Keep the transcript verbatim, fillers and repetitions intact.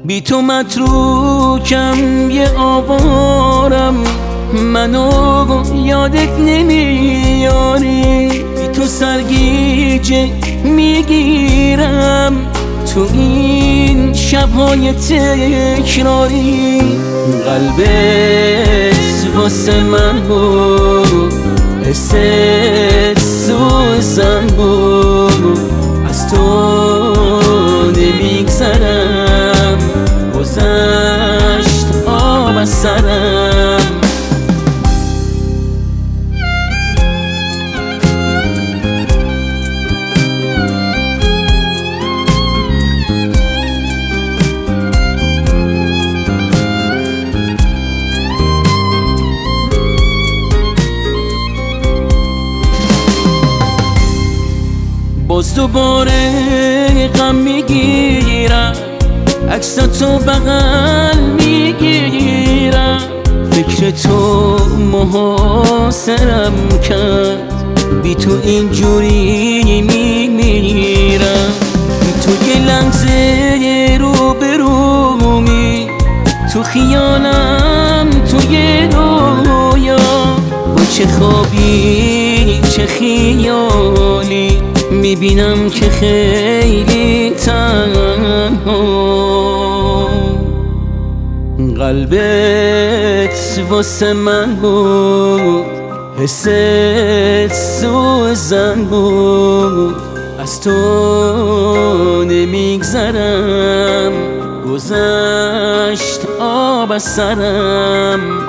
بی تو متروکم یه آوارم، منو یادت نمیاری. بی تو سرگیجه میگیرم تو این شبهای تکراری. قلبت واسه من بود، حست سوزن بود، از تو نمیگذرم، گذشت آب از سرم. باز دوباره غم میگیرم، عکس تو بغل میگیرم، فکر تو محاصرم کرد، بی تو اینجوری میمیرم. تو یه لحظه رو به رومی، تو خیالم تو یه رویا، و چه خوابی چه خیالی، میبینم که خیلی تنها. قلبت واسه من بود، حست سوزن بود، از تو نمیگذرم، گذشت آب از سرم.